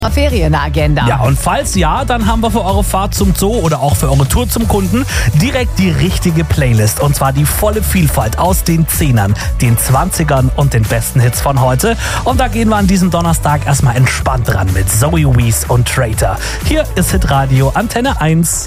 Ferienagenda. Ja, und falls ja, dann haben wir für eure Fahrt zum Zoo oder auch für eure Tour zum Kunden direkt die richtige Playlist. Und zwar die volle Vielfalt aus den 10ern, den 20ern und den besten Hits von heute. Und da gehen wir an diesem Donnerstag erstmal entspannt dran mit Zoe Wees und Traitor. Hier ist Hitradio Antenne 1.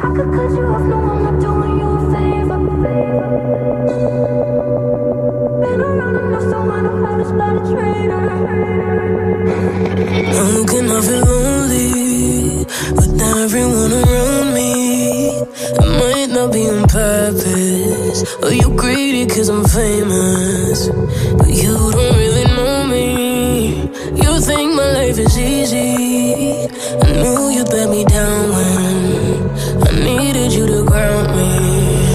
I'm looking, I feel lonely without everyone around me. It might not be on purpose, or you greedy cause I'm famous, but you don't really know me. You think my life is easy. I knew you'd let me down when I needed you to ground me.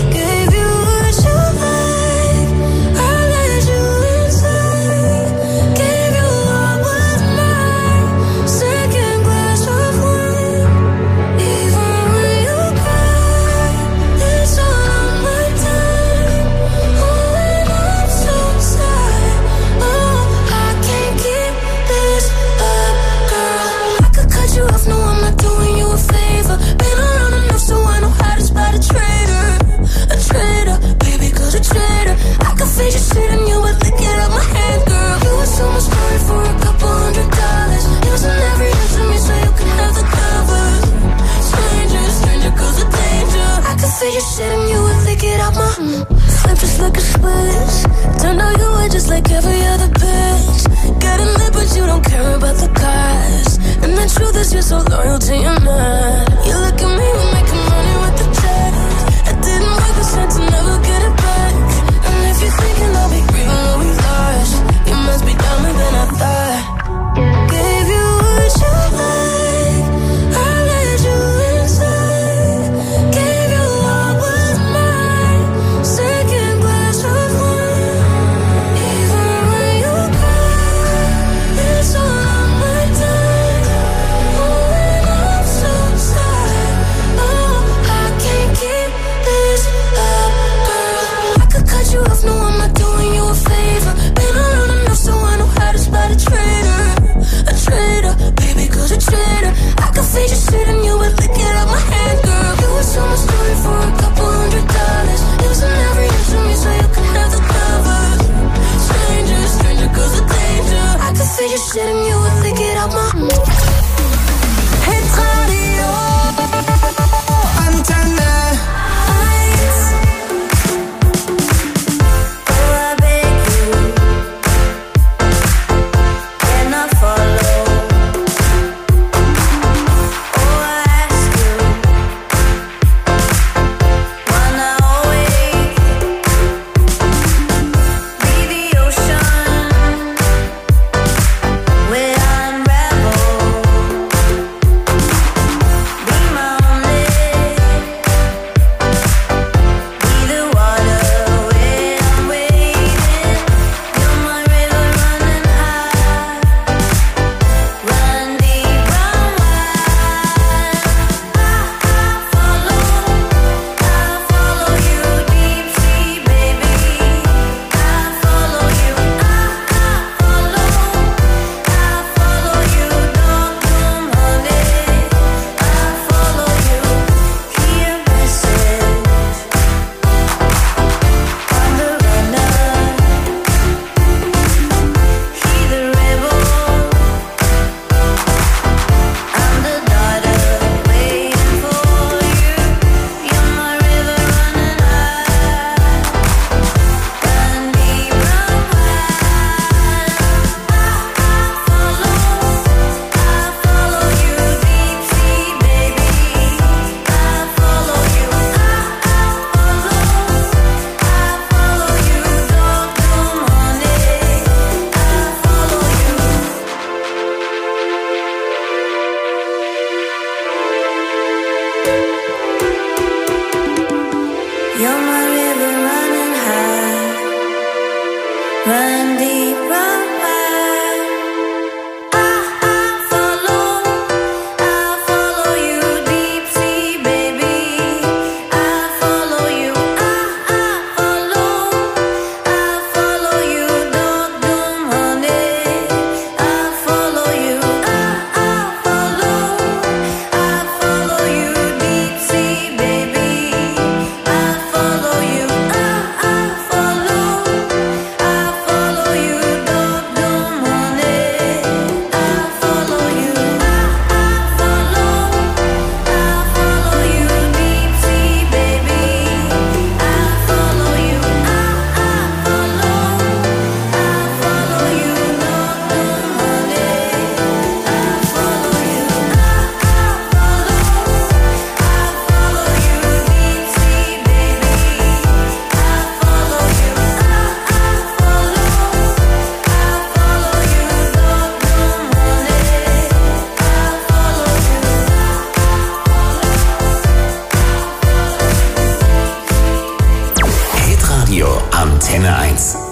You're so loyal to your man. You look at me, we're making money with the check. I didn't work a cent to never get it back. And if you're thinking I'll be grieving what we lost, you must be dumber than I thought. Gave you what you like, I let you inside. Gave you what was mine, second glass of wine. Even when you cry, it's all on my time. You off, no, I'm not doing you a favor. Been around enough so I know how to spot a traitor, baby, cause a traitor. I could fade your shit and you would lick it out my hand, girl. You would tell my story for a couple $100. Using every inch of me so you can have the cover. Stranger, cause of danger. I could fade your shit and you would lick it out my Hit Radio Antenne.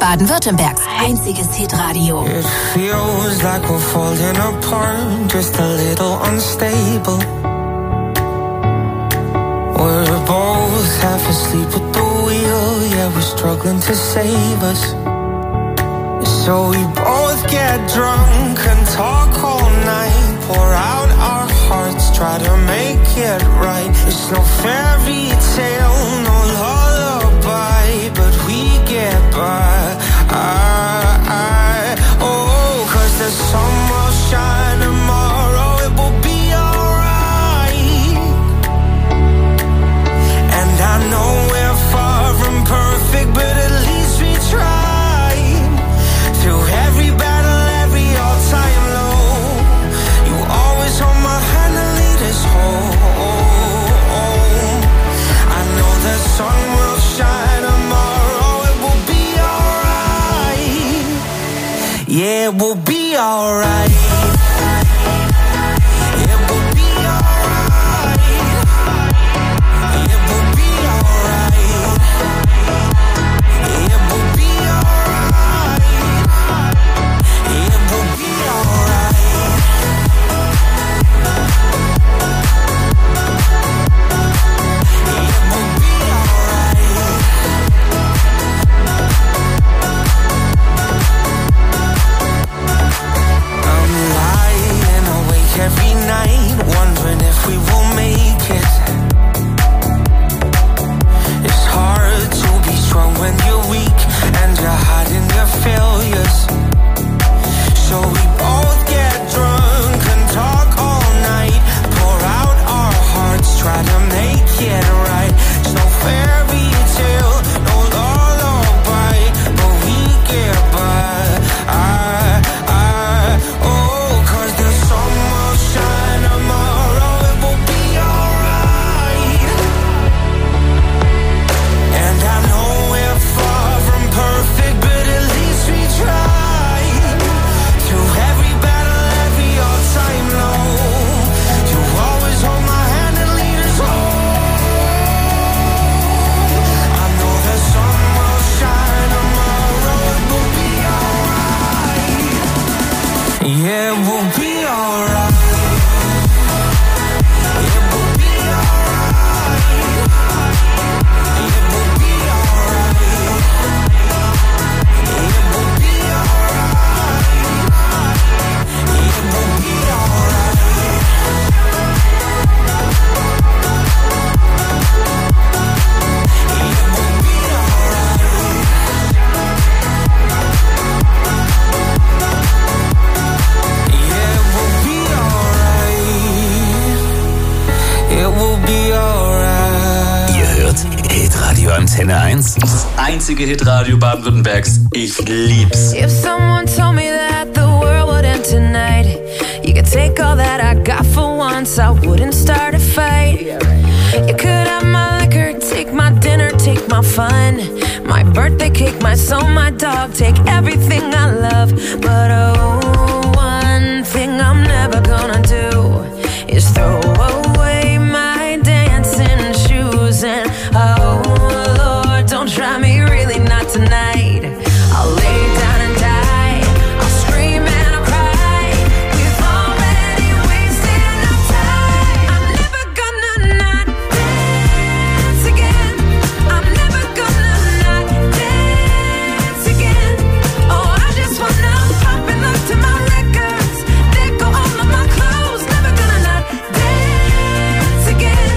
Baden-Württembergs einziges Hitradio. It feels like we're falling apart, just a little unstable. We're both half asleep at the wheel, yeah, we're struggling to save us. So we both get drunk and talk all night, pour out our hearts, try to make it right. It's no fairy tale, no lullaby, but we get by. Oh, 'cause the sun will shine tomorrow, it will be alright. And I know we're far from perfect, but at least we try. Through every battle, every all-time low, you always hold my hand and lead us home. I know the sun will shine tomorrow, it will be alright. Yeah, it will be alright. It will be alright. It will be alright. It will be alright. It will be alright. It will be alright. I'm lying awake every night, wondering if we will make it. It's hard to be strong when you're weak and you're hiding your failures. So we both get drunk and talk all night, pour out our hearts, try to make it right. It's no fairy tale, no lullaby, but we get by. Oh, 'cause the sun will shine tomorrow, it will be alright. And I know we're far from perfect, but at least we try. Through every battle, every all-time low, you always hold my hand and lead us home. I know the sun will shine tomorrow, it will be alright. Yeah, it will be alright. It will be alright. It will be alright. It will be alright. It will be alright. It will be alright. Yeah, it will be alright. It will be alright. Ihr hört Hitradio Antenne 1. Das einzige Hitradio Baden-Württembergs. Ich lieb's. If someone told me that the world would end tonight, you could take all that I got for once, I wouldn't start a fight. You could have my liquor, take my dinner, take my fun, my birthday cake, my soul, my dog, take everything I love. But oh, one thing I'm never gonna do is throw away my dancing shoes. And oh Lord, don't try me, really not tonight. I'll lay down and die, I'll scream and I'll cry. We've already wasted enough time. I'm never gonna not dance again. I'm never gonna not dance again. Oh, I just wanna pop and look to my records, let go all of my clothes. Never gonna not dance again.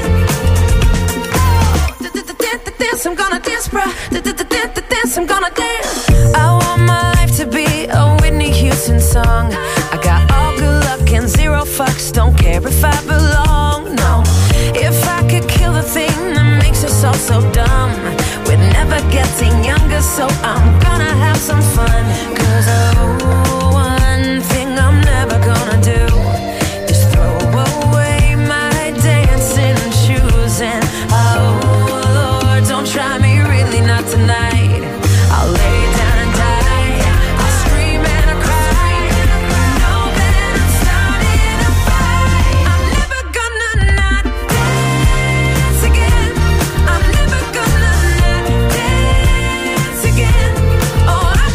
Oh, dance, I'm gonna dance, bruh. Dance, I'm gonna dance. I want my life to be a Whitney Houston song. I got all good luck and zero fucks, don't care if I belong, no. If I could kill the thing that makes us all so dumb, we're never getting younger, so I'm gonna have some fun. 'Cause oh, one thing I'm never gonna do is throw away my dancing shoes. And oh Lord, don't try me, really not tonight. I'll lay down and die, I'll scream and I'll cry. You know that I'm starting a fight. I'm never gonna not dance again. I'm never gonna not dance again. Oh, I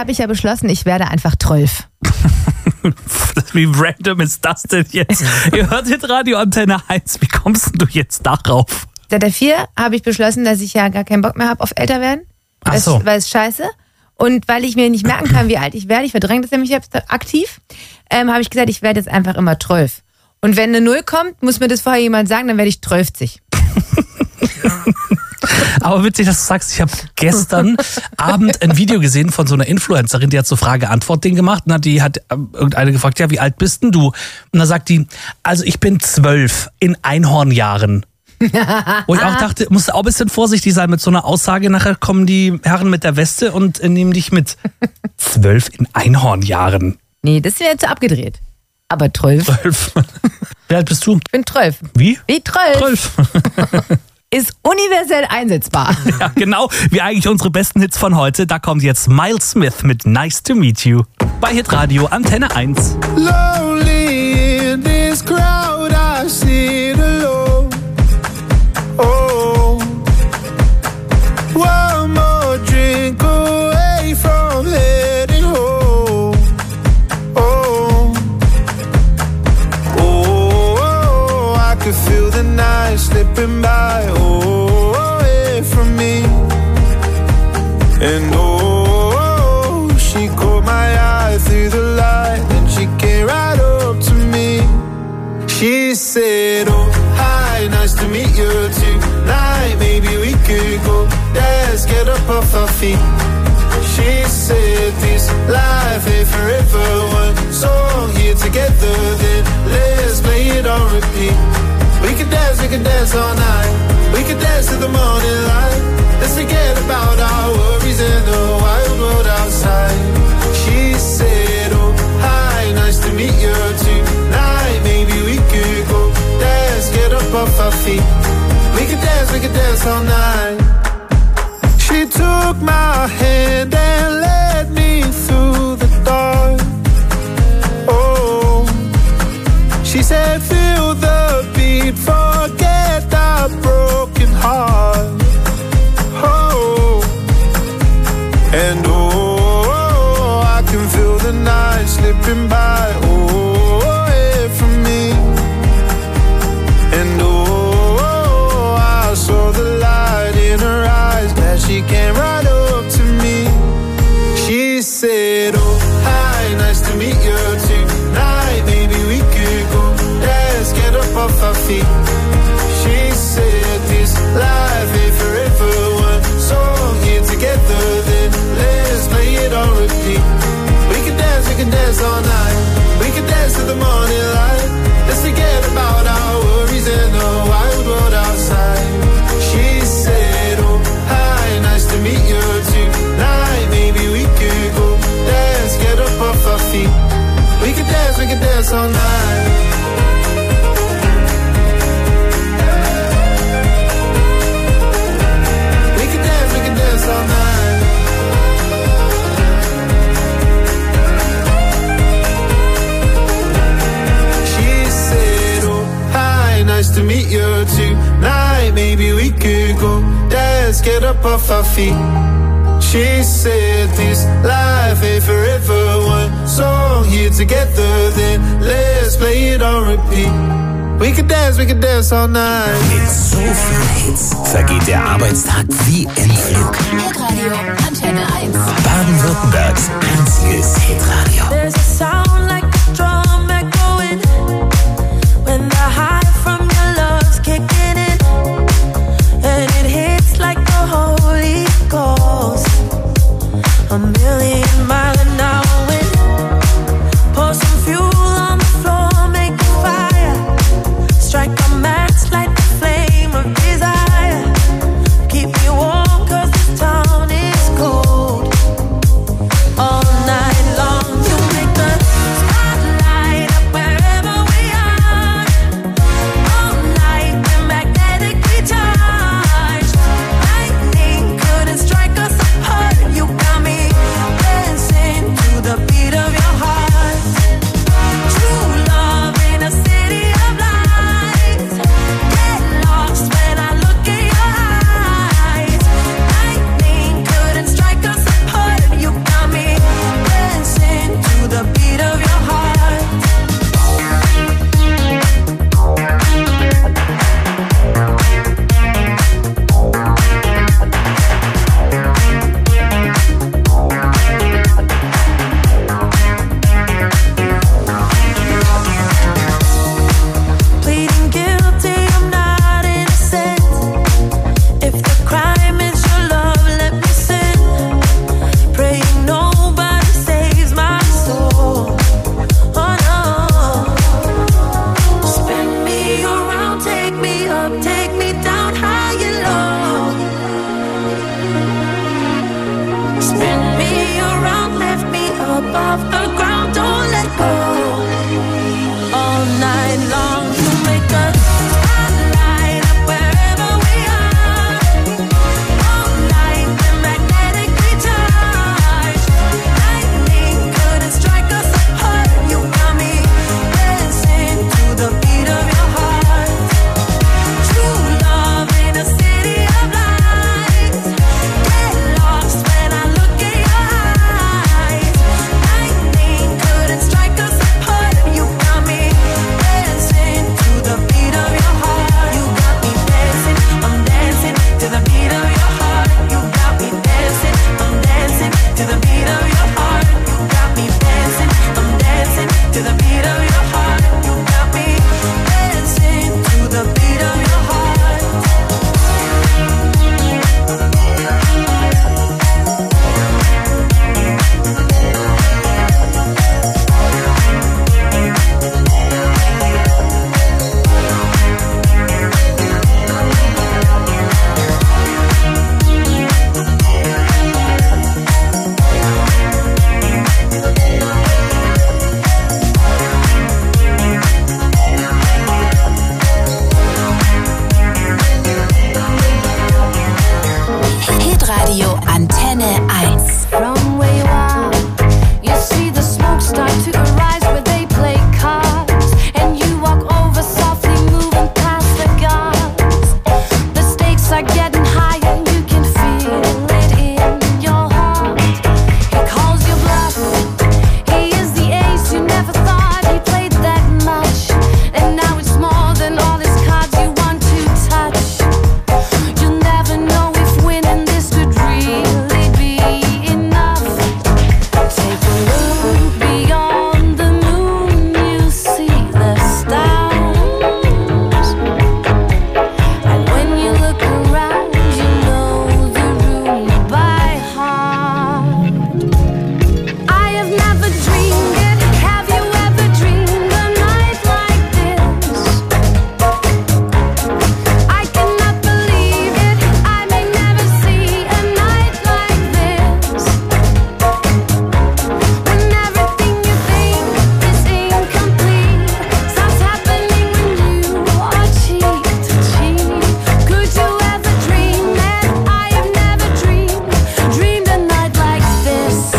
habe ich ja beschlossen, ich werde einfach 12. Wie random ist das denn jetzt? Ihr hört jetzt Radio Antenne 1. Wie kommst du jetzt darauf? Seit der 4 habe ich beschlossen, dass ich ja gar keinen Bock mehr habe auf älter werden. Ach so. Weil es scheiße. Und weil ich mir nicht merken kann, wie alt ich werde, ich verdränge das nämlich jetzt aktiv, habe ich gesagt, ich werde jetzt einfach immer 12. Und wenn eine 0 kommt, muss mir das vorher jemand sagen, dann werde ich 12. Aber witzig, dass du sagst, ich habe gestern Abend ein Video gesehen von so einer Influencerin, die hat so Frage-Antwort-Ding gemacht und die hat irgendeine gefragt, ja, wie alt bist denn du? Und dann sagt die, also ich bin 12 in Einhornjahren. Wo ich auch dachte, musst du auch ein bisschen vorsichtig sein mit so einer Aussage. Nachher kommen die Herren mit der Weste und nehmen dich mit. 12 in Einhornjahren. Nee, das wäre zu abgedreht. Aber 12. 12. Wie alt bist du? Ich bin 12. Wie? Wie 12? 12. Ist universell einsetzbar. Ja, genau, wie eigentlich unsere besten Hits von heute. Da kommt jetzt Miles Smith mit Nice to Meet You. Bei Hitradio Antenne 1. Lonely in this crowd, I sit alone. Oh, one more drink away from heading home. Oh, oh, I could feel the night slipping by. Oh, away from me. And oh, she caught my eye through the light, and she came right up to me. She said, oh, hi, nice to meet you tonight. Maybe we could go dance, get up off our feet. She said, this life ain't forever. One song here together, then let's play it on repeat. We could dance all night. We could dance to the morning light. Let's forget about our worries in the wild world outside. She said, oh, hi, nice to meet you tonight. Maybe we could go dance, get up off our feet. We could dance all night. She took my hand and led me through the dark. Oh, she said, feel the beat, forget the broken heart. Oh, and oh, I can feel the night slipping by. Oh, away from me. And oh, I saw the light in her eyes as she came right up to me. She said, oh, hi, nice to meet you tonight. Maybe we could go dance, get up off our feet. She said, this life ain't forever. One song here together, then let's play it on repeat. We can dance all night. We can dance to the morning light. Let's forget about our worries in the wild world outside. She said, oh, hi, nice to meet you tonight. Maybe we could go dance, get up off our feet. We can dance all night. We can dance all night. She said, oh, hi, nice to meet you tonight. Maybe we could go dance, get up off our feet. She said, this life ain't forever. One song here together, then let's play it on repeat. We can dance all night. Mit so vielen Hits vergeht der Arbeitstag wie im Flug. Hitradio Antenne 1. Baden-Württembergs einziges Hitradio. There's a sound like a drum echoing when the high from your love's kicking in, and it hits like the Holy Ghost. A million mile an hour wind. Pour some fuel on the floor, make a fire. Strike a match, light the flame of desire. Keep me warm 'cause this town is cold. All night long. the ground, don't let go. All night long, you make us light up wherever we are. All night, we're magnetically charged. Lightning couldn't strike us apart. You got me dancing to the beat of your heart. True love in a city of lights. Get lost when I look in your eyes. Lightning couldn't strike us apart. You got me dancing to the beat of your heart. You got me dancing, I'm dancing to the beat of your heart. You got me dancing, I'm dancing to the beat of your heart. You got me dancing, I'm dancing to the beat of your heart. You got me dancing to the beat of your heart. Hitradio Antenne 1. From where you are, you see the smoke start to arise where they play cards, and you walk over softly, moving past the guards. The stakes are getting higher, you can feel it in your heart. He calls your bluff, he is the ace you never thought he played that much, and now it's more than all his cards you want to touch. You'll never know if winning this could really be enough. Take a look beyond the moon, you see the stars. And when you look around, you know the room by heart. I have never dreamed it. Have you ever dreamed a night like this? I cannot believe it. I may never see a night like this. When everything you think is incomplete starts happening when you are cheek to cheek. Could you ever dream that I have never dreamed a night like this?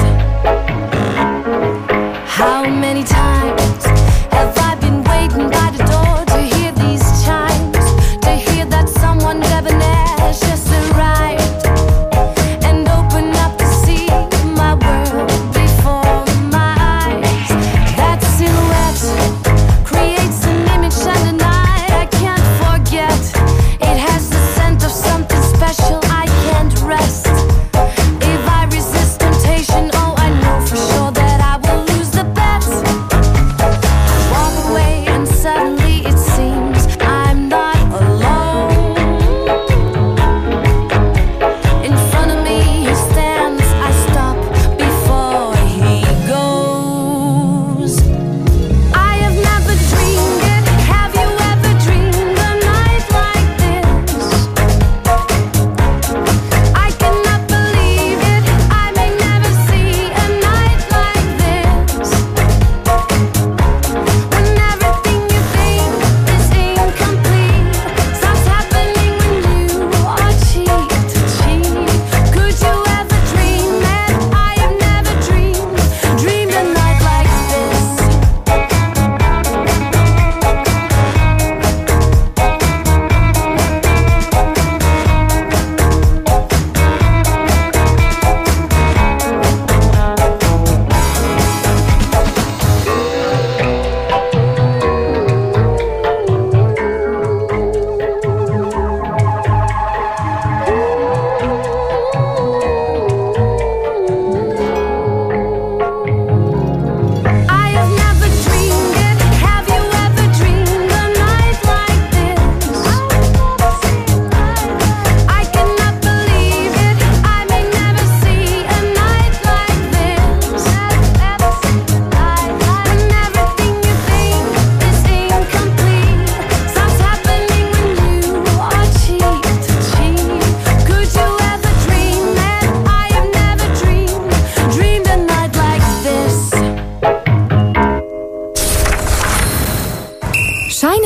How many times have I been waiting by the door to hear these chimes, to hear that someone debonair's just arrived, and open up to see my world before my eyes. That silhouette creates an image and a night I can't forget. It has the scent of something special, I can't rest. If I resist temptation, oh I know for sure that I will lose the bet.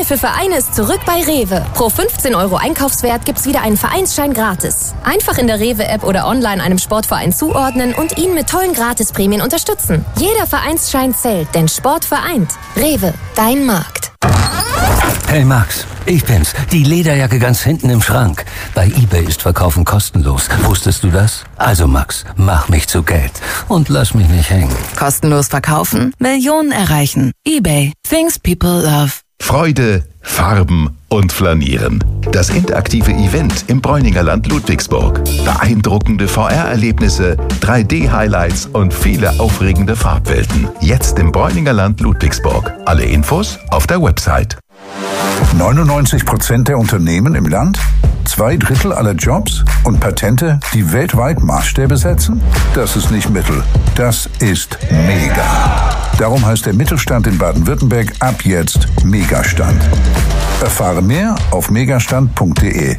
Steine für Vereine ist zurück bei Rewe. Pro 15 € Einkaufswert gibt's wieder einen Vereinsschein gratis. Einfach in der Rewe-App oder online einem Sportverein zuordnen und ihn mit tollen Gratisprämien unterstützen. Jeder Vereinsschein zählt, denn Sport vereint. Rewe, dein Markt. Hey Max, ich bin's. Die Lederjacke ganz hinten im Schrank. Bei eBay ist Verkaufen kostenlos. Wusstest du das? Also Max, mach mich zu Geld und lass mich nicht hängen. Kostenlos verkaufen, Millionen erreichen. eBay, things people love. Freude, Farben und Flanieren. Das interaktive Event im Bräuninger Land Ludwigsburg. Beeindruckende VR-Erlebnisse, 3D-Highlights und viele aufregende Farbwelten. Jetzt im Bräuninger Land Ludwigsburg. Alle Infos auf der Website. 99% der Unternehmen im Land, 2/3 aller Jobs und Patente, die weltweit Maßstäbe setzen? Das ist nicht Mittel, das ist Mega. Darum heißt der Mittelstand in Baden-Württemberg ab jetzt Megastand. Erfahre mehr auf megastand.de.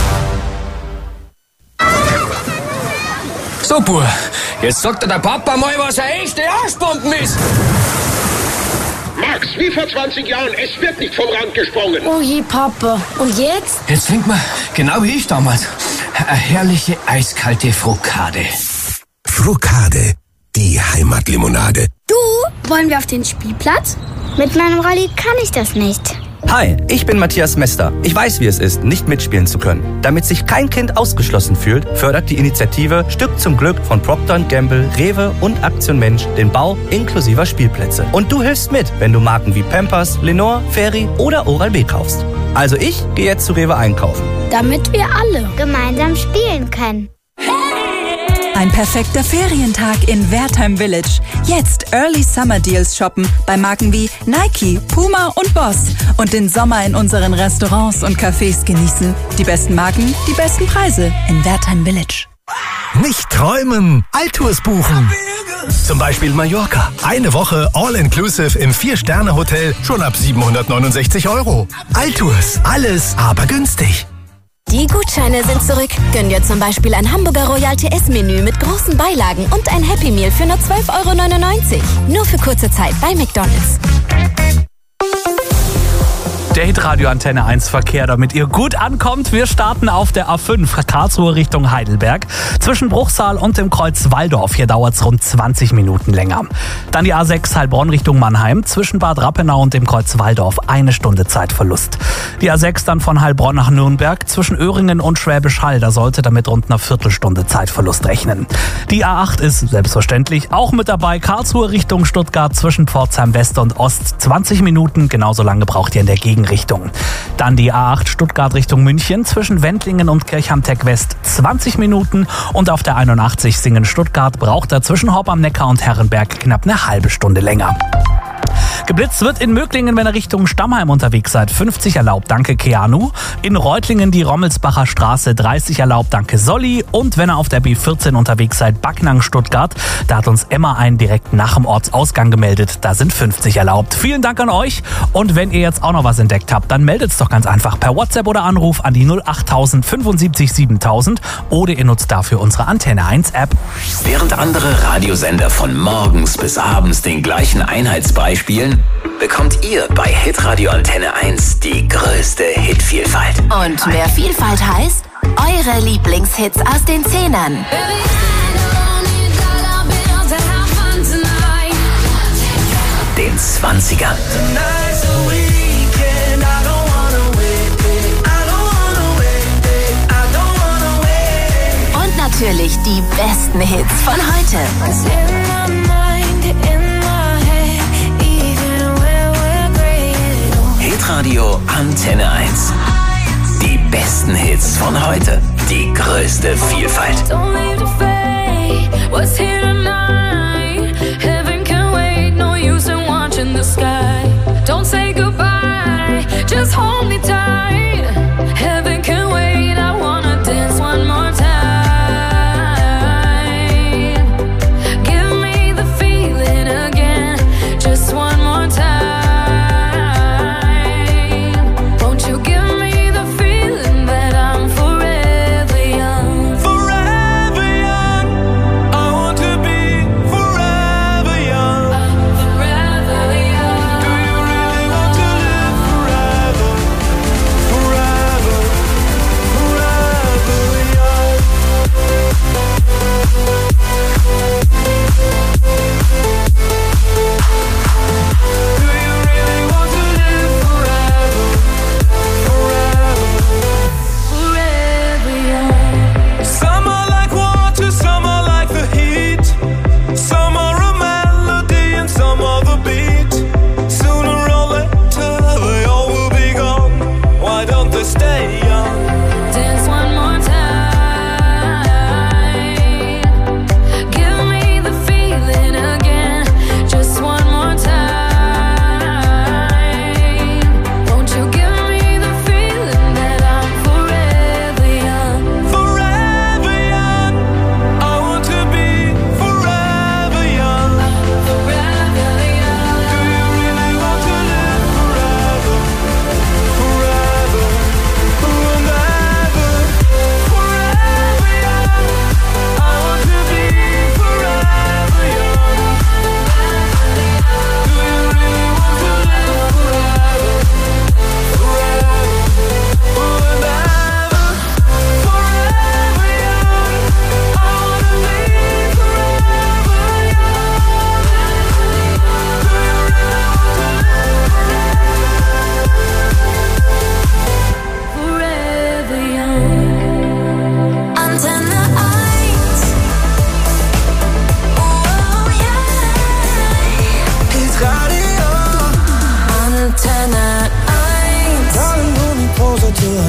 So, Bub, jetzt sagt dir der Papa mal, was eine echte Arschbomben ist. Max, wie vor 20 Jahren, es wird nicht vom Rand gesprungen. Oh je, Papa. Und jetzt? Jetzt trinkt man, genau wie ich damals, eine herrliche eiskalte Frukade. Frukade, die Heimatlimonade. Du, wollen wir auf den Spielplatz? Mit meinem Rolli kann ich das nicht. Hi, ich bin Matthias Mester. Ich weiß, wie es ist, nicht mitspielen zu können. Damit sich kein Kind ausgeschlossen fühlt, fördert die Initiative Stück zum Glück von Procter & Gamble, Rewe und Aktion Mensch den Bau inklusiver Spielplätze. Und du hilfst mit, wenn du Marken wie Pampers, Lenore, Fairy oder Oral-B kaufst. Also ich gehe jetzt zu Rewe einkaufen. Damit wir alle gemeinsam spielen können. Ein perfekter Ferientag in Wertheim Village. Jetzt Early Summer Deals shoppen bei Marken wie Nike, Puma und Boss. Und den Sommer in unseren Restaurants und Cafés genießen. Die besten Marken, die besten Preise in Wertheim Village. Nicht träumen, Alltours buchen. Zum Beispiel Mallorca. Eine Woche All-Inclusive im 4-Sterne-Hotel schon ab 769 €. Alltours, alles aber günstig. Die Gutscheine sind zurück. Gönn dir zum Beispiel ein Hamburger Royal TS-Menü mit großen Beilagen und ein Happy Meal für nur 12,99 €. Nur für kurze Zeit bei McDonald's. Der Hitradio Antenne 1 Verkehr, damit ihr gut ankommt. Wir starten auf der A5 Karlsruhe Richtung Heidelberg. Zwischen Bruchsal und dem Kreuz Walldorf. Hier dauert es rund 20 Minuten länger. Dann die A6 Heilbronn Richtung Mannheim. Zwischen Bad Rappenau und dem Kreuz Walldorf 1 Stunde Zeitverlust. Die A6 dann von Heilbronn nach Nürnberg. Zwischen Öhringen und Schwäbisch Hall. Da sollte damit rund einer Viertelstunde Zeitverlust rechnen. Die A8 ist selbstverständlich auch mit dabei. Karlsruhe Richtung Stuttgart zwischen Pforzheim West und Ost. 20 Minuten. Genauso lange braucht ihr in der Gegenrichtung. Dann die A8 Stuttgart Richtung München zwischen Wendlingen und Kirchhamtech West 20 Minuten und auf der 81 Singen-Stuttgart braucht er zwischen Horb am Neckar und Herrenberg knapp eine halbe Stunde länger. Geblitzt wird in Möglingen, wenn ihr Richtung Stammheim unterwegs seid. 50 erlaubt, danke Keanu. In Reutlingen die Rommelsbacher Straße 30 erlaubt, danke Solli. Und wenn ihr auf der B14 unterwegs seid, Backnang Stuttgart, da hat uns Emma einen direkt nach dem Ortsausgang gemeldet. Da sind 50 erlaubt. Vielen Dank an euch. Und wenn ihr jetzt auch noch was entdeckt habt, dann meldet es doch ganz einfach per WhatsApp oder Anruf an die 08000 75 7000 oder ihr nutzt dafür unsere Antenne 1 App. Während andere Radiosender von morgens bis abends den gleichen Einheitsbrei spielen, bekommt ihr bei Hitradio Antenne 1 die größte Hitvielfalt. Und mehr Vielfalt heißt, eure Lieblingshits aus den 10ern. Den 20ern. Und natürlich die besten Hits von heute. Hitradio Antenne 1. Die besten Hits von heute. Die größte Vielfalt. Don't say goodbye, just hold me tight. Heaven can wait, I wanna dance one more time. Give me the feeling again, just one more time. Won't you give me the feeling that I'm forever young? Forever young, I want to be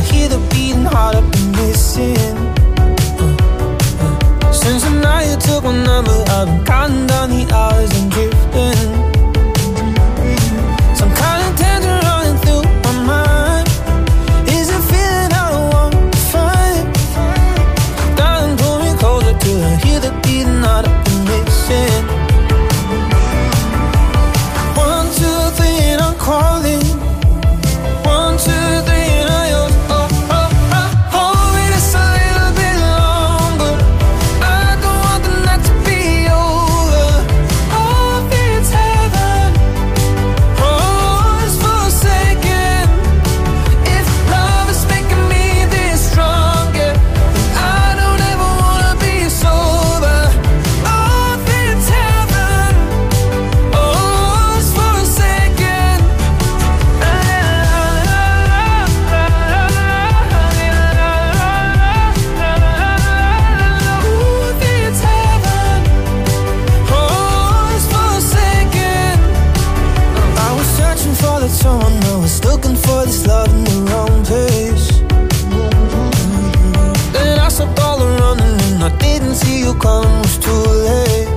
hear the beating heart I've been missing. Since the night you took my number, I've been counting down the hours and drifting. Some kind of tangent running through my mind. Is it feeling I don't want to find? Darling, pull me closer till I hear the beating heart I've been missing. 1, 2, 3 and I'm calling. 1, 2, 3 and I yours. Hold me just a little bit longer. I don't want the night to be over. Oh, I feel it's heaven. Oh, just for a second. If love is making me this strong, yeah, then I don't ever wanna be sober. Oh, I feel it's heaven. Oh, just for a second. I was searching for that someone, I was looking for this love in the wrong place. Then I stopped all the running and I didn't see you coming, was too late.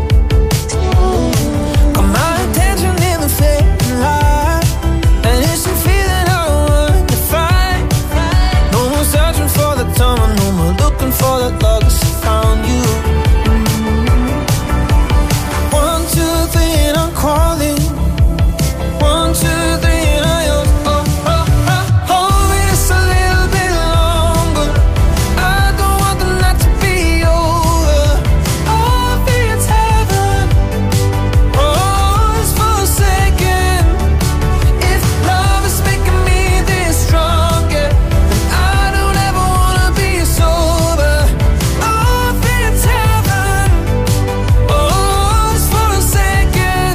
Got my attention in the fading light, and it's a feeling I want to fight. No more searching for that someone, no more looking for that love, 'cause I found you. 1, 2, 3 and I'm calling. 1, 2, 3 and I yours. Hold me just a little bit longer. I don't want the night to be over. Oh, I feel it's heaven. Oh, just for a second. If love is making me this strong, yeah, then I don't ever wanna be sober. Oh, I feel it's heaven. Oh, just for a second.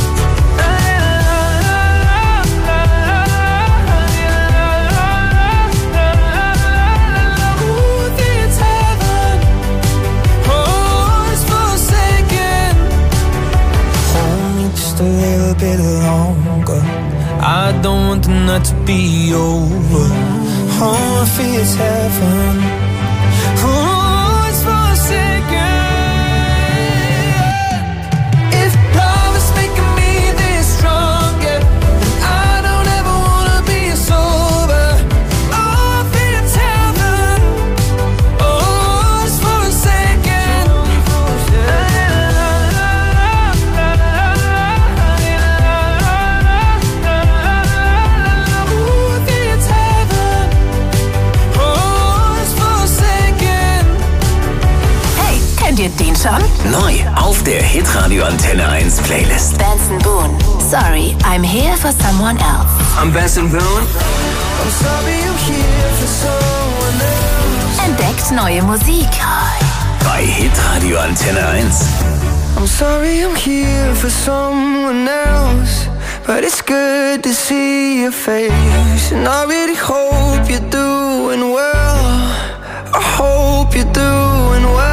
A little bit longer. I don't want the night to be over. Oh, I feel it's heaven. Oh, it's for a second. If love is making me this strong, yeah, then I don't ever wanna be sober. Oh, I feel it's heaven. Oh, it's for a second. Kennt ihr den schon? Neu auf der Hitradio Antenne 1 Playlist. Benson Boone. Sorry, I'm here for someone else. I'm Benson Boone. I'm sorry I'm here for someone else. Entdeckt neue Musik. Bei Hitradio Antenne 1. I'm sorry I'm here for someone else, but it's good to see your face. And I really hope you're doing well. I hope you're doing well.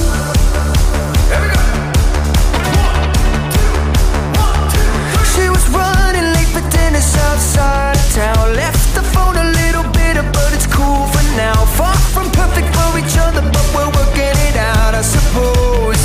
She was running late for dinner outside of town. Left the phone a little bitter, but it's cool for now. Far from perfect for each other, but we're working it out, I suppose.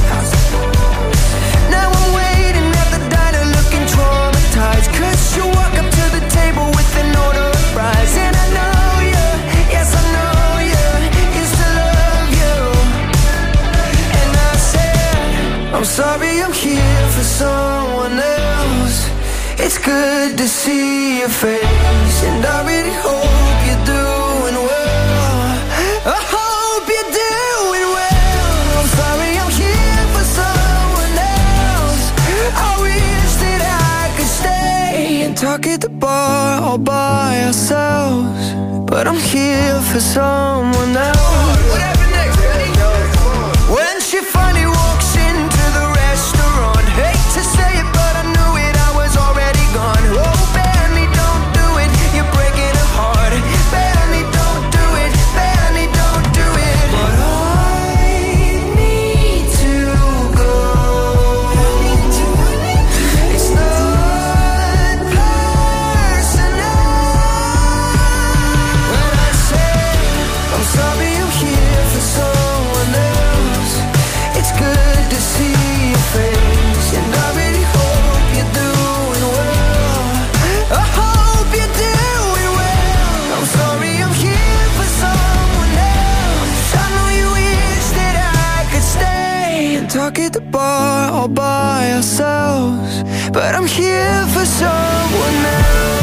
Now I'm waiting at the diner looking traumatized, 'cause you walk up to the table with an order of fries. And I know you, yes I know you, used to love you. And I said, I'm sorry I'm here for someone else. It's good to see your face, and I really hope you're doing well. I hope you're doing well. I'm sorry I'm here for someone else. I wish that I could stay and talk at the bar all by ourselves, but I'm here for someone else. What happened next? When she finally walks into the restaurant, hate to say it, but I knew it, I was already gone. Oh, Benny, don't do it, you're breaking her heart. Benny, don't do it, Benny, don't do it. But I need to go. It's not personal. When I ourselves, but I'm here for someone else.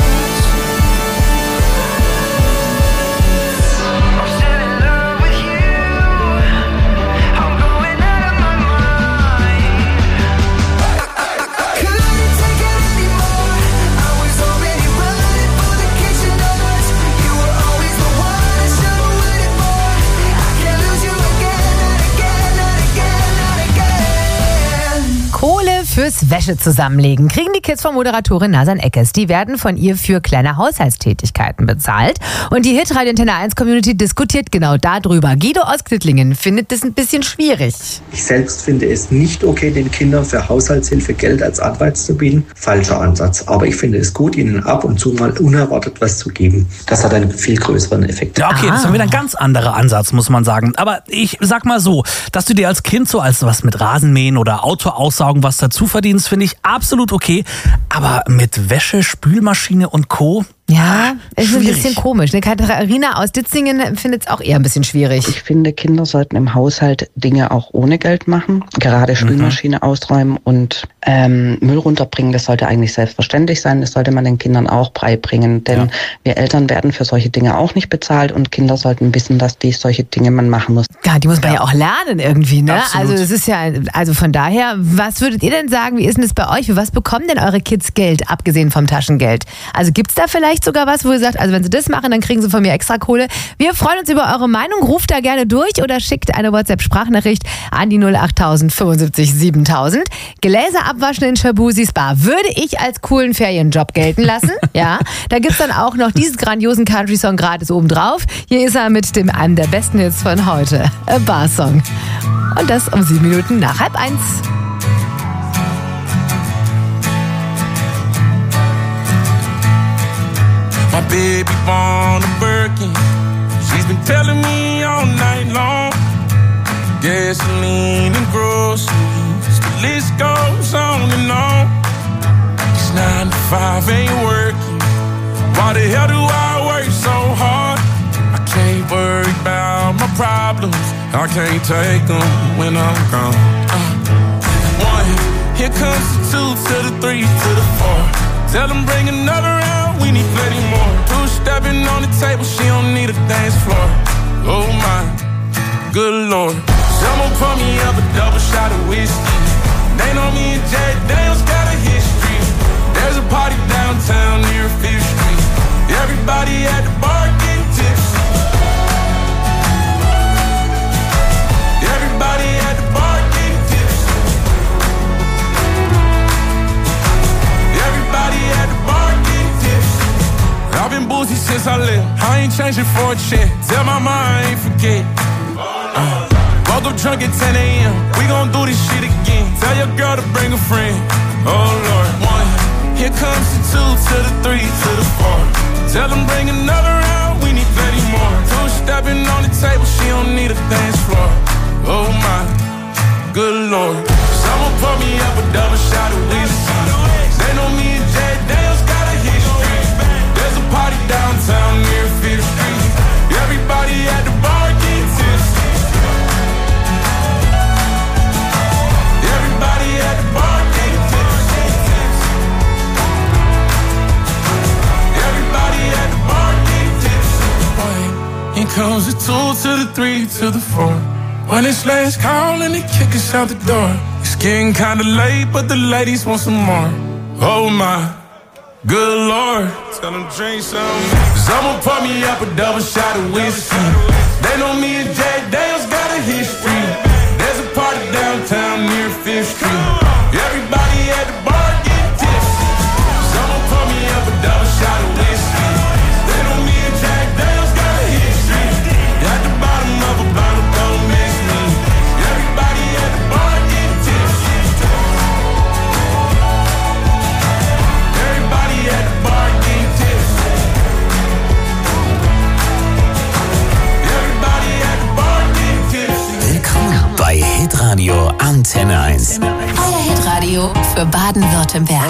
Fürs Wäsche zusammenlegen kriegen die Kids von Moderatorin Nazan Eckes. Die werden von ihr für kleine Haushaltstätigkeiten bezahlt. Und die Hitradio Antenne 1 Community diskutiert genau darüber. Guido aus Knittlingen findet das ein bisschen schwierig. Ich selbst finde es nicht okay, den Kindern für Haushaltshilfe Geld als Anreiz zu bieten. Falscher Ansatz. Aber ich finde es gut, ihnen ab und zu mal unerwartet was zu geben. Das hat einen viel größeren Effekt. Ja, okay, das ist wieder ein ganz anderer Ansatz, muss man sagen. Aber ich sag mal so, dass du dir als Kind so als was mit Rasenmähen oder Auto aussaugen was dazu verdienst, finde ich absolut okay. Aber mit Wäsche, Spülmaschine und Co.? Ja, ist ein bisschen komisch. Katharina aus Ditzingen findet es auch eher ein bisschen schwierig. Ich finde, Kinder sollten im Haushalt Dinge auch ohne Geld machen. Gerade Spülmaschine ausräumen und Müll runterbringen, das sollte eigentlich selbstverständlich sein. Das sollte man den Kindern auch beibringen. Denn wir Eltern werden für solche Dinge auch nicht bezahlt und Kinder sollten wissen, dass solche Dinge man machen muss. Ja, die muss man ja auch lernen irgendwie, ne? Absolut. Also es ist ja, also von daher, was würdet ihr denn sagen, wie ist denn das bei euch? Für was bekommen denn eure Kids Geld, abgesehen vom Taschengeld? Also gibt's da vielleicht sogar was, wo ihr sagt, also wenn sie das machen, dann kriegen sie von mir extra Kohle. Wir freuen uns über eure Meinung. Ruft da gerne durch oder schickt eine WhatsApp-Sprachnachricht an die 08000 75 7000. Gläser abwaschen in Shabusis Bar würde ich als coolen Ferienjob gelten lassen. Ja, da gibt's dann auch noch diesen grandiosen Country-Song gratis obendrauf. Hier ist er mit einem der besten Hits von heute. A Bar Song. Und das um 7 Minuten nach 12:30. My baby born a Birkin. She's been telling me all night long. Gasoline and groceries, the list goes on and on. It's 9 to 5, ain't working. Why the hell do I work so hard? I can't worry about my problems. I can't take them when I'm gone. 1, here comes the 2 to the 3 to the 4. Tell them bring another round, we need plenty more. 2 stepping on the table, she don't need a dance floor. Oh my, good Lord. Someone pour me up a double shot of whiskey. They know me and Jack Daniels got a history. There's a party downtown near 5th Street. Everybody at the bar getting tipsy. Everybody at the bar getting tipsy. Everybody at the bar getting tipsy. I've been boozy since I left. I ain't changing for a check. Tell my mom I ain't forget. Woke up drunk at 10 a.m. We gon' do this shit again. Tell your girl to bring a friend. Oh Lord. 1, here comes the 2 to the 3 to the 4. Tell them bring another round, we need plenty more. 2 stepping on the table, she don't need a dance floor. Oh my, good Lord. Someone pour me up a double shot of whiskey. They know me and Jack Daniels got a history. There's a party downtown near 5th Street. Everybody at the bar getting tipsy. Everybody at the bar getting tipsy. Everybody at the bar getting tipsy. Here comes the 2 to the 3 to the 4. When it's last call and they kick us out the door. It's getting kinda late, but the ladies want some more. Oh my, good Lord. Tell them drink some. Someone pour me up a double shot of whiskey. They know me and Jack Daniels got a history. There's a party downtown near 5th Street. Everybody at the bar getting tipsy. Someone pour me up a double shot of whiskey. They know me and Jack Daniels got a history. At the bottom of a bottle, don't miss me. Everybody at the bar getting tipsy. Everybody at the bar getting tipsy. Everybody at the bar getting tipsy. Willkommen bei Hitradio Antenne 1. Euer Hitradio für Baden-Württemberg.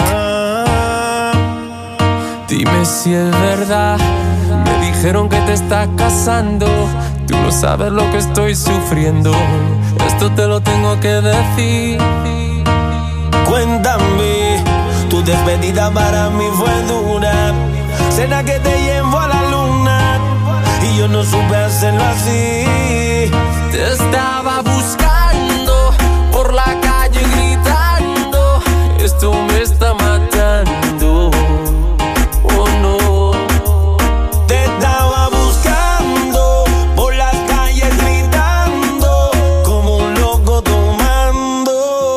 Dime si es verdad, me dijeron que te estás casando. Tú no sabes lo que estoy sufriendo, esto te lo tengo que decir. Cuéntame, tu despedida para mí fue dura. Cena que te llevó a la luna y yo no supe hacerlo así. Te estaba buscando por la calle gritando, esto me está matando. Oh no. Te estaba buscando por las calles gritando como un loco tomando.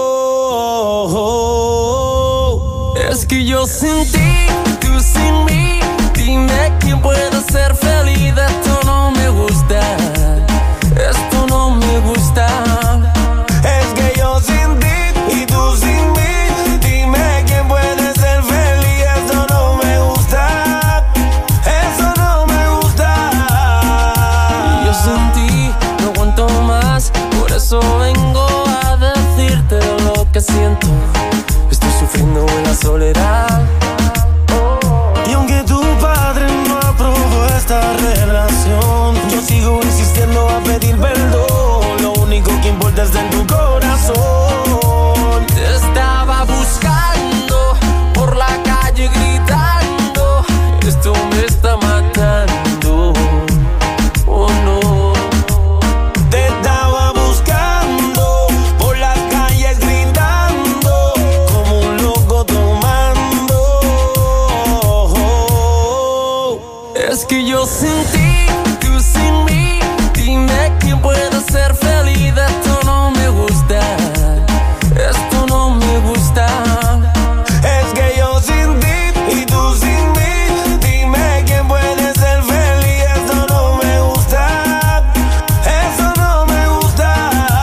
Es que yo sin ti, tú sin mí, dime quién puede ser feliz. Esto no me gusta, esto no me gusta. Es que yo sin ti y tú sin mí, dime quién puede ser feliz. Eso no me gusta, eso no me gusta. Y yo sin ti no aguanto más, por eso vengo a decirte lo que siento. Estoy sufriendo en la soledad. Y aunque tu padre no aprobó esta relación, yo sigo insistiendo a pedir perdón. Lo único que importa es en tu corazón. Te estaba buscando por la calle gritando, esto me está matando. Oh no. Te estaba buscando por las calles gritando como un loco tomando. Es que yo sin ti, tú sin mí, dime quién puede ser feliz. Esto no me gusta, esto no me gusta. Es que yo sin ti y tú sin mí, dime quién puede ser feliz. Eso no me gusta, eso no me gusta.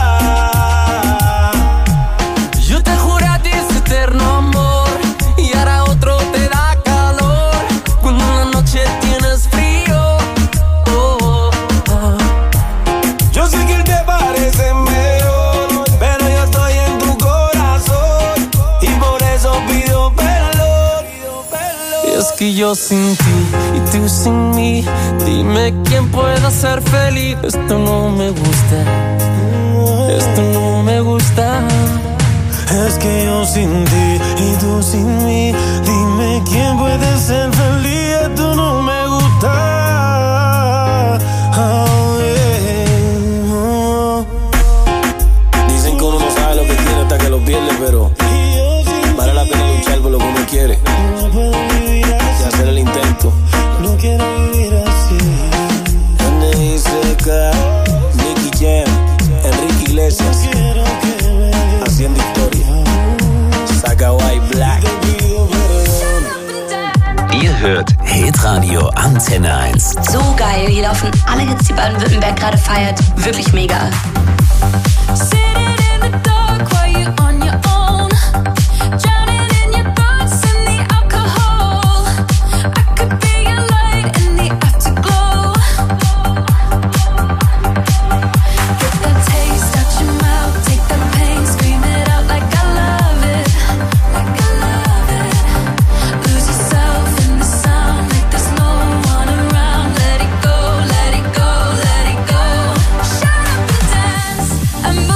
Yo te juré a ti ese eterno amor y ahora otro te da calor cuando en la noche tienes frío. Oh, oh. Yo sé que él te parece mejor, pero yo estoy en tu corazón y por eso pido perdón. Y es que yo sin ti y tú sin mí, dime quién puede ser feliz. Esto no me gusta, esto no me gusta. Es que yo sin ti y tú sin mí, dime quién puede ser feliz. Esto no me gusta. Oh, yeah. Oh. Dicen que uno no sabe lo que tiene hasta que lo pierde, pero vale la pena luchar por lo que uno quiere y hacer el intento. No quiero vivir así. N.I.C.K, Nicky Jam, Enrique Iglesias, haciendo historia. Saga White Black. Ihr hört Hitradio Antenne 1. So geil. Hier laufen alle Hits, die Baden-Württemberg gerade feiert. Wirklich mega. I'm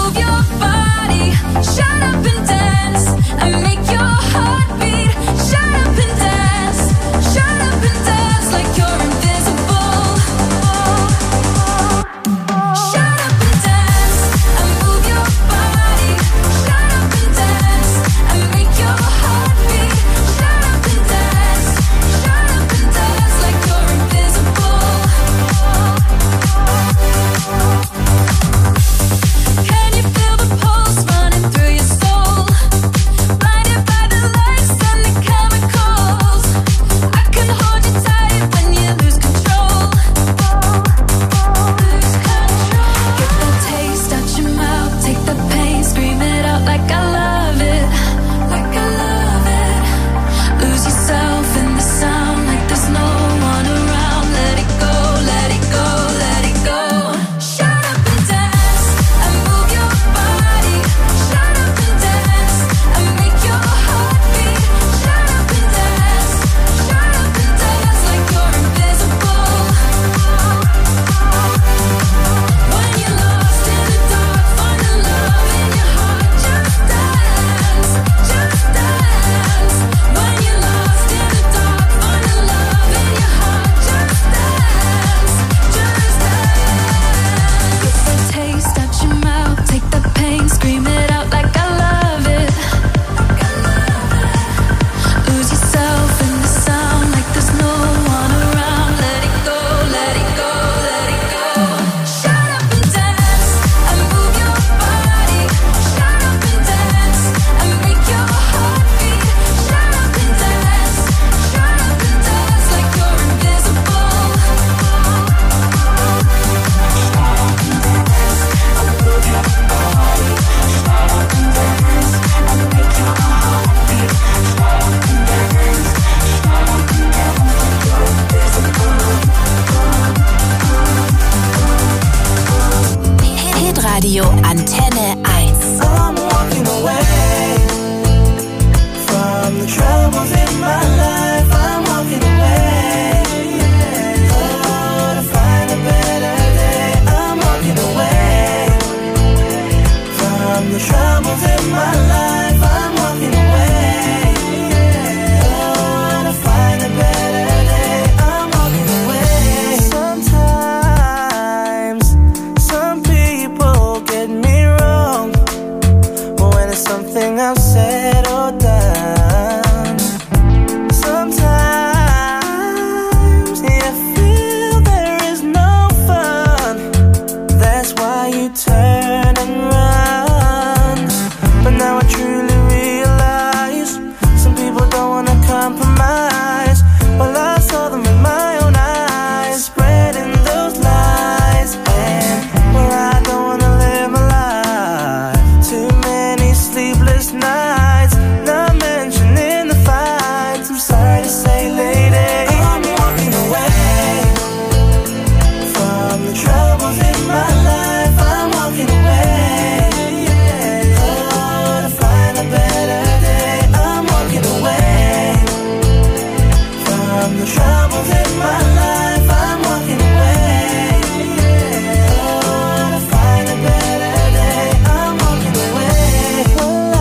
compromise. Well, I saw them with my own eyes, spreading those lies. And well, I don't wanna live my life. Too many sleepless nights, not mentioning the fights. I'm sorry to say, lady, I'm walking away from the troubles in my life. I'm walking away, oh, to find a better day. I'm walking away from the troubles in my life. I'm walking away, oh, to find a better day. I'm walking away. Well,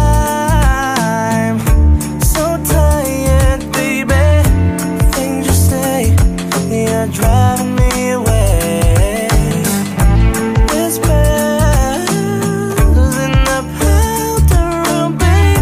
I'm so tired, baby. The things you say, you're driving me away. Whispers in the powder room,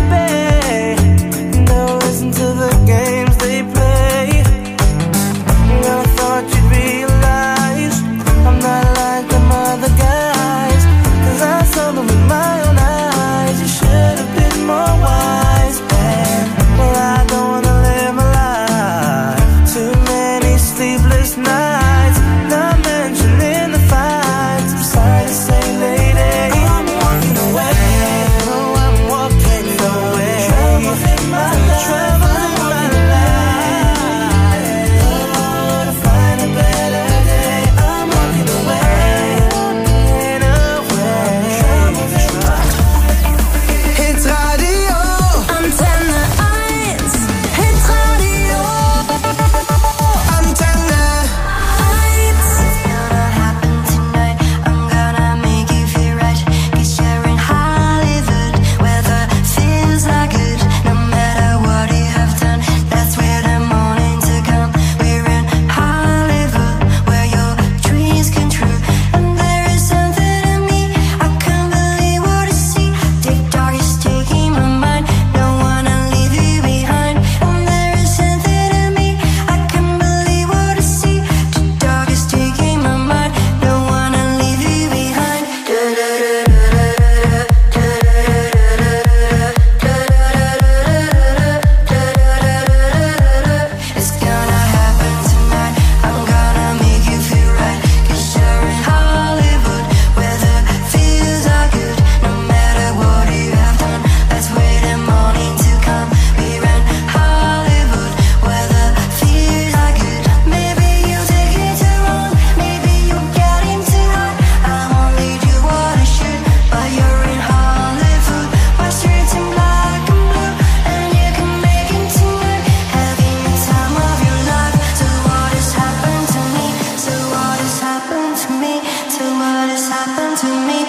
baby. No, listen to the games they play. I thought you'd realize I'm not like them other guys, 'cause I saw them with my own eyes. You should have been more wise. And well, I don't wanna live my life. Too many sleepless nights, not mentioning the fights. I'm sorry to say, lady, I'm walking away. Oh, I'm walking away. Troubles in my life. Troubles in my life. Oh, to find a better day. I'm walking away. Walking away. Troubles in my life. Hits Radio. Antenne 1. Hitradio. Antenne 1. It's gonna happen tonight. I'm gonna make you feel right. 'Cause you're in Hollywood, where the feels are good. No matter what you have done, that's where the morning to come. We're in Hollywood, where your dreams come true. And there is something in me, I can't believe what I see. TikTok is taking my mind, don't wanna leave you behind. And there is something in me, I can't believe what I see. TikTok is taking my mind, don't wanna leave you behind. It's gonna happen tonight. I'm gonna make you feel right. 'Cause you're in Hollywood, where the feels are good. No matter what you have done, let's wait a morning to come. We're in Hollywood, where the feels are good. Maybe you take it too wrong, maybe you getting too hot. I only do what I should, but you're in Hollywood. My streets in black and blue, and you can make it tonight. Having the time of your life. So what has happened to me? So what has happened to me? So what has happened to me?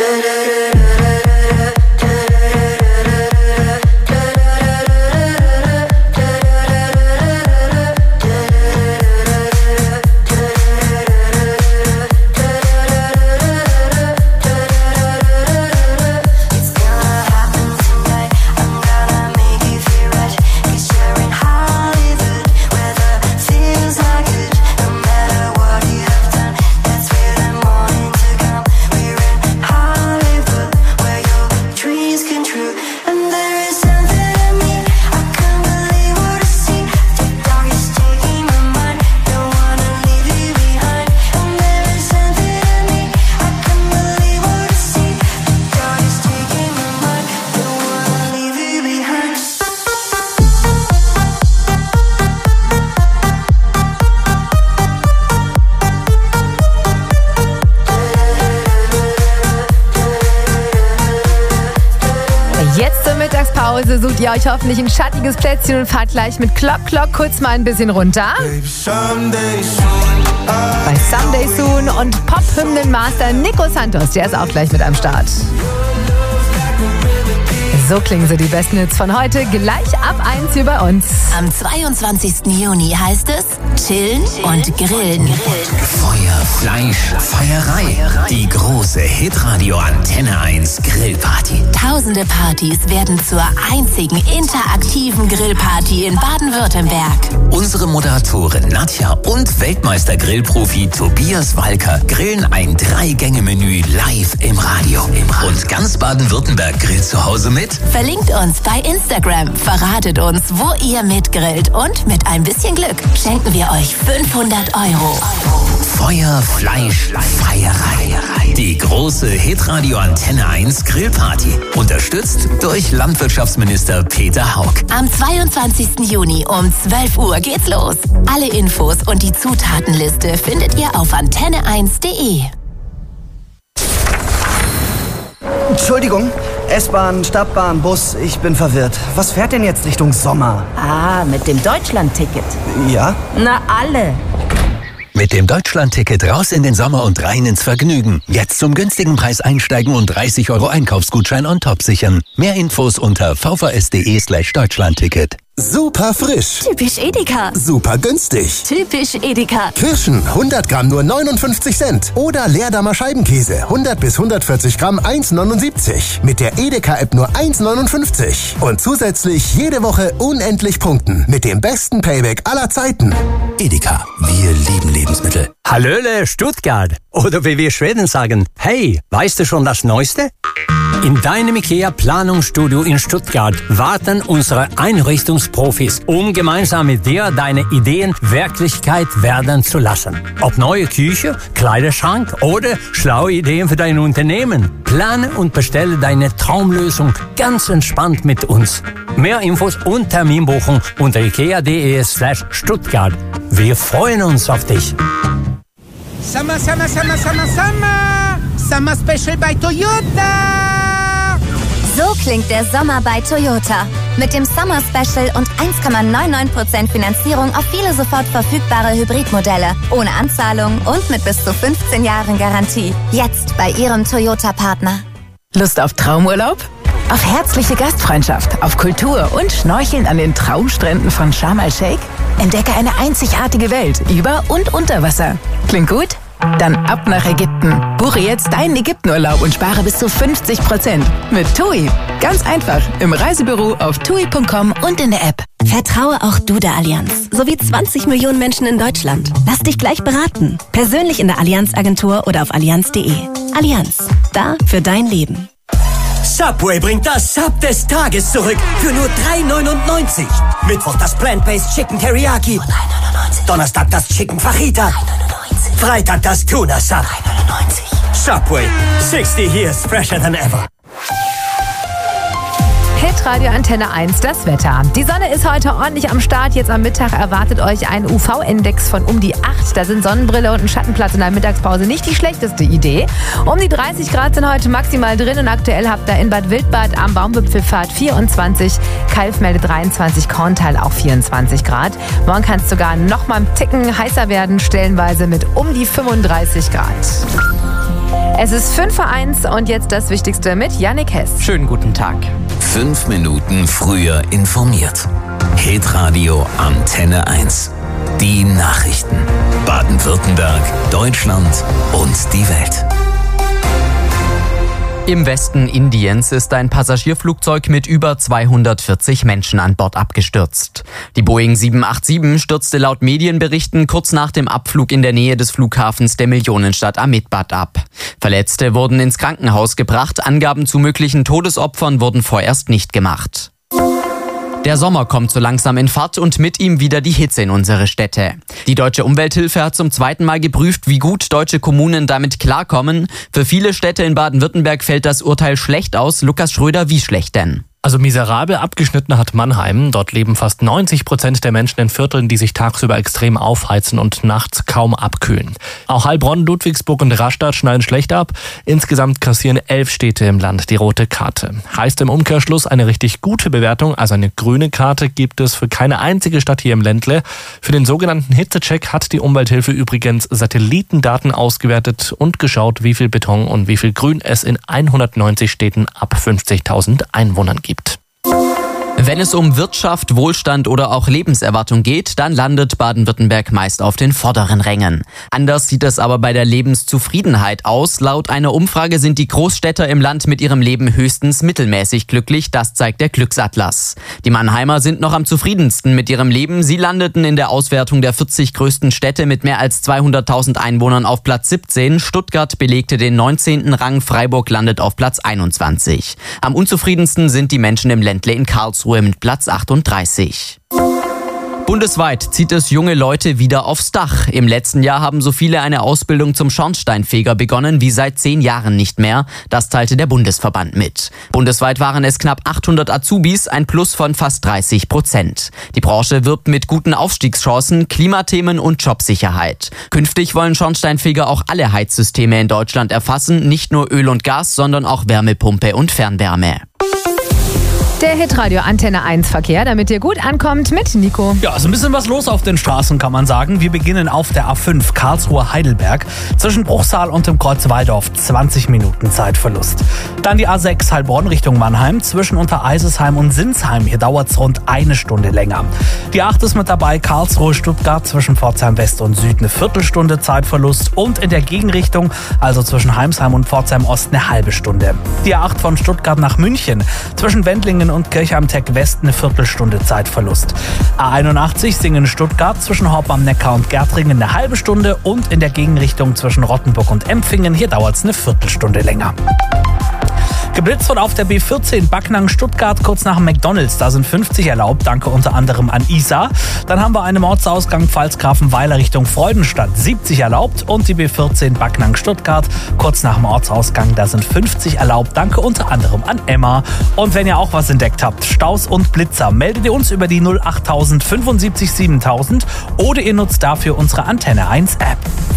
It's gonna happen tonight. I'm gonna make you feel right. 'Cause you're in Hollywood, where the feels are good. No matter what you have done, that's where the morning to come. We're in Hollywood, where your dreams come true. And there is something in me, I can't believe what I see. TikTok is taking my mind, don't wanna leave you behind. And there is something in me, I can't believe what I see. TikTok is taking my mind, don't wanna leave you behind. Jetzt zur Mittagspause sucht ihr euch hoffentlich ein schattiges Plätzchen und fahrt gleich mit Klock Klock kurz mal ein bisschen runter. Bei Someday Soon und Pop-Hymnenmaster Nico Santos, der ist auch gleich mit am Start. So klingen sie, die besten Hits von heute, gleich ab 1 hier bei uns. Am 22. Juni heißt es Chillen und Grillen. Feuer, Fleisch, Feierei. Die große Hitradio Antenne 1 Grillparty. Tausende Partys werden zur einzigen interaktiven Grillparty in Baden-Württemberg. Unsere Moderatorin Nadja und Weltmeister-Grillprofi Tobias Walker grillen ein 3-Gänge-Menü live im Radio. Und ganz Baden-Württemberg grillt zu Hause mit Verlinkt uns bei Instagram, verratet uns, wo ihr mitgrillt und mit ein bisschen Glück schenken wir euch 500 €. Feuer, Fleisch, Feierei. Die große Hitradio Antenne 1 Grillparty. Unterstützt durch Landwirtschaftsminister Peter Hauck. Am 22. Juni um 12 Uhr geht's los. Alle Infos und die Zutatenliste findet ihr auf antenne1.de. Entschuldigung, S-Bahn, Stadtbahn, Bus, ich bin verwirrt. Was fährt denn jetzt Richtung Sommer? Ah, mit dem Deutschland-Ticket. Ja? Na, alle. Mit dem Deutschland-Ticket raus in den Sommer und rein ins Vergnügen. Jetzt zum günstigen Preis einsteigen und 30 € Einkaufsgutschein on top sichern. Mehr Infos unter vvs.de/Deutschlandticket. Super frisch. Typisch Edeka. Super günstig. Typisch Edeka. Kirschen 100 Gramm nur 59 Cent. Oder Leerdammer Scheibenkäse 100 bis 140 Gramm 1,79. Mit der Edeka-App nur 1,59. Und zusätzlich jede Woche unendlich punkten. Mit dem besten Payback aller Zeiten. Edeka, wir lieben Lebensmittel. Hallöle Stuttgart. Oder wie wir Schweden sagen, hey, weißt du schon das Neueste? In deinem IKEA Planungsstudio in Stuttgart warten unsere Einrichtungsprofis, um gemeinsam mit dir deine Ideen Wirklichkeit werden zu lassen. Ob neue Küche, Kleiderschrank oder schlaue Ideen für dein Unternehmen. Plane und bestelle deine Traumlösung ganz entspannt mit uns. Mehr Infos und Terminbuchung unter ikea.de/Stuttgart. Wir freuen uns auf dich. Summer, summer, summer, summer, summer. Summer Special bei Toyota. So klingt der Sommer bei Toyota. Mit dem Summer Special und 1,99% Finanzierung auf viele sofort verfügbare Hybridmodelle. Ohne Anzahlung und mit bis zu 15 Jahren Garantie. Jetzt bei Ihrem Toyota-Partner. Lust auf Traumurlaub? Auf herzliche Gastfreundschaft, auf Kultur und Schnorcheln an den Traumstränden von Sharm el-Sheikh? Entdecke eine einzigartige Welt über und unter Wasser. Klingt gut? Dann ab nach Ägypten. Buche jetzt deinen Ägyptenurlaub und spare bis zu 50% mit TUI. Ganz einfach im Reisebüro auf tui.com und in der App. Vertraue auch du der Allianz, sowie 20 Millionen Menschen in Deutschland. Lass dich gleich beraten. Persönlich in der Allianz-Agentur oder auf allianz.de. Allianz, da für dein Leben. Subway bringt das Sub des Tages zurück für nur 3,99. Mittwoch das Plant-Based Chicken Teriyaki. 3,99. Donnerstag das Chicken Fajita. 3,99. Freitag das Tuna Sub. 3,99. Subway, 60 years fresher than ever. Hitradio Antenne 1, das Wetter. Die Sonne ist heute ordentlich am Start. Jetzt am Mittag erwartet euch ein UV-Index von um die 8. Da sind Sonnenbrille und ein Schattenplatz in der Mittagspause nicht die schlechteste Idee. Um die 30 Grad sind heute maximal drin und aktuell habt ihr in Bad Wildbad am Baumwipfelpfad 24, Kalfmelde 23, Korntal auch 24 Grad. Morgen kann es sogar noch mal einen Ticken heißer werden, stellenweise mit um die 35 Grad. Es ist 5:01 und jetzt das Wichtigste mit Yannick Hess. Schönen guten Tag. 5 Minuten früher informiert. Hitradio Antenne 1. Die Nachrichten. Baden-Württemberg, Deutschland und die Welt. Im Westen Indiens ist ein Passagierflugzeug mit über 240 Menschen an Bord abgestürzt. Die Boeing 787 stürzte laut Medienberichten kurz nach dem Abflug in der Nähe des Flughafens der Millionenstadt Ahmedabad ab. Verletzte wurden ins Krankenhaus gebracht, Angaben zu möglichen Todesopfern wurden vorerst nicht gemacht. Der Sommer kommt so langsam in Fahrt und mit ihm wieder die Hitze in unsere Städte. Die Deutsche Umwelthilfe hat zum zweiten Mal geprüft, wie gut deutsche Kommunen damit klarkommen. Für viele Städte in Baden-Württemberg fällt das Urteil schlecht aus. Lukas Schröder, wie schlecht denn? Also miserabel abgeschnitten hat Mannheim. Dort leben fast 90% der Menschen in Vierteln, die sich tagsüber extrem aufheizen und nachts kaum abkühlen. Auch Heilbronn, Ludwigsburg und Rastatt schneiden schlecht ab. Insgesamt kassieren 11 Städte im Land die rote Karte. Heißt im Umkehrschluss, eine richtig gute Bewertung, also eine grüne Karte, gibt es für keine einzige Stadt hier im Ländle. Für den sogenannten Hitzecheck hat die Umwelthilfe übrigens Satellitendaten ausgewertet und geschaut, wie viel Beton und wie viel Grün es in 190 Städten ab 50.000 Einwohnern gibt. Wenn es um Wirtschaft, Wohlstand oder auch Lebenserwartung geht, dann landet Baden-Württemberg meist auf den vorderen Rängen. Anders sieht es aber bei der Lebenszufriedenheit aus. Laut einer Umfrage sind die Großstädter im Land mit ihrem Leben höchstens mittelmäßig glücklich. Das zeigt der Glücksatlas. Die Mannheimer sind noch am zufriedensten mit ihrem Leben. Sie landeten in der Auswertung der 40 größten Städte mit mehr als 200.000 Einwohnern auf Platz 17. Stuttgart belegte den 19. Rang, Freiburg landet auf Platz 21. Am unzufriedensten sind die Menschen im Ländle in Karlsruhe mit Platz 38. Bundesweit zieht es junge Leute wieder aufs Dach. Im letzten Jahr haben so viele eine Ausbildung zum Schornsteinfeger begonnen wie seit 10 Jahren nicht mehr. Das teilte der Bundesverband mit. Bundesweit waren es knapp 800 Azubis, ein Plus von fast 30%. Die Branche wirbt mit guten Aufstiegschancen, Klimathemen und Jobsicherheit. Künftig wollen Schornsteinfeger auch alle Heizsysteme in Deutschland erfassen, nicht nur Öl und Gas, sondern auch Wärmepumpe und Fernwärme. Der Hitradio Antenne 1 Verkehr, damit ihr gut ankommt mit Nico. Ja, so ein bisschen was los auf den Straßen, kann man sagen. Wir beginnen auf der A5 Karlsruhe-Heidelberg. Zwischen Bruchsal und dem Kreuz Waldorf 20 Minuten Zeitverlust. Dann die A6 Heilbronn Richtung Mannheim. Zwischen Untereisesheim und Sinsheim. Hier dauert es rund 1 Stunde länger. Die 8 ist mit dabei Karlsruhe-Stuttgart. Zwischen Pforzheim West und Süd eine Viertelstunde Zeitverlust. Und in der Gegenrichtung, also zwischen Heimsheim und Pforzheim Ost, eine halbe Stunde. Die A8 von Stuttgart nach München. Zwischen Wendlingen und Kirchheim-Tech West eine Viertelstunde Zeitverlust. A81 Singen-Stuttgart zwischen Horb am Neckar und Gärtringen eine halbe Stunde und in der Gegenrichtung zwischen Rottenburg und Empfingen, hier dauert es eine Viertelstunde länger. Geblitzt wird auf der B14 Backnang-Stuttgart kurz nach dem McDonalds. Da sind 50 erlaubt, danke unter anderem an Isa. Dann haben wir einen Ortsausgang Pfalzgrafenweiler Richtung Freudenstadt, 70 erlaubt. Und die B14 Backnang-Stuttgart kurz nach dem Ortsausgang, da sind 50 erlaubt, danke unter anderem an Emma. Und wenn ihr auch was entdeckt habt, Staus und Blitzer, meldet ihr uns über die 08000 75 7000 oder ihr nutzt dafür unsere Antenne 1 App.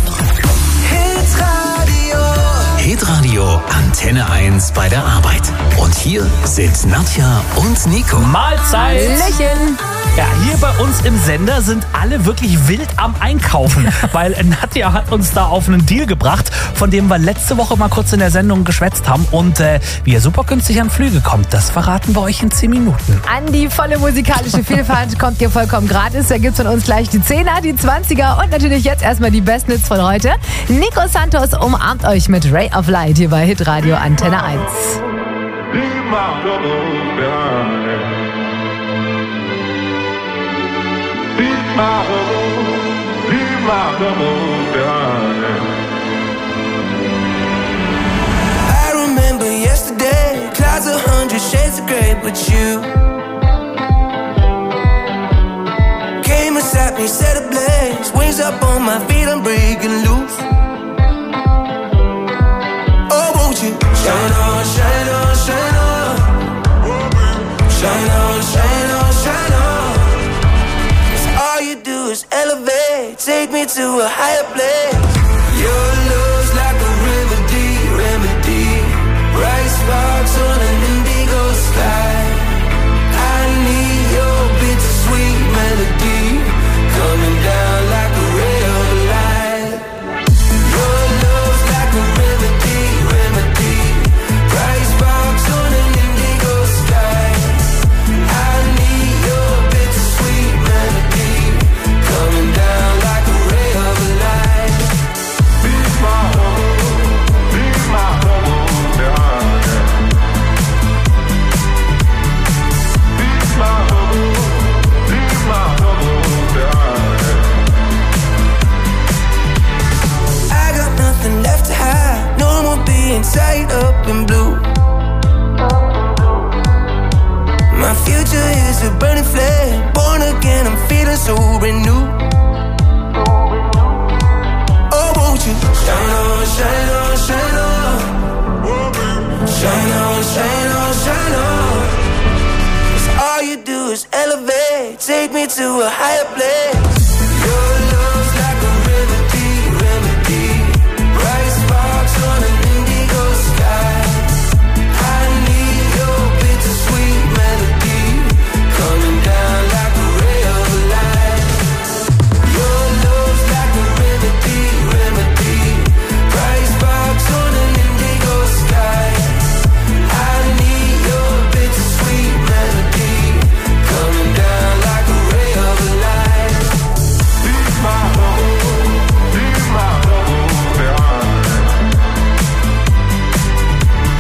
Hitradio Antenne 1 bei der Arbeit. Und hier sind Nadja und Nico. Mahlzeit! Lächeln! Ja, hier bei uns im Sender sind alle wirklich wild am Einkaufen, weil Nadja hat uns da auf einen Deal gebracht, von dem wir letzte Woche mal kurz in der Sendung geschwätzt haben. Und wie ihr super günstig an Flüge kommt, das verraten wir euch in 10 Minuten. An die volle musikalische Vielfalt kommt ihr vollkommen gratis. Da gibt's von uns gleich die 10er, die 20er und natürlich jetzt erstmal die Bestnits von heute. Nico Santos umarmt euch mit Ray of Light hier bei Hitradio Antenne 1. I remember yesterday, clouds 100 shades of grey, but you came and sat me, set ablaze, wings up on my feet, I'm breaking loose. Oh, won't you shine on, shine on, shine on, shine on, shine on, shine on. 'Cause all you do is elevate, take me to a higher place. Your love's like a remedy, remedy. Bright sparks on an indigo sky. I need your bittersweet melody coming down like a ray of light. Your love's like a remedy, remedy. Bright sparks on an indigo sky. I need your bittersweet melody coming down like a ray of light. Be my home, be my home, darling. Be my home, be my home, darling. I got nothing left to hide, no more being tied up in blue. My future is a burning flame, born again, I'm feeling so renewed. Oh, won't you shine on, shine on, shine on. Shine on, shine on, shine on. 'Cause all you do is elevate, take me to a higher place.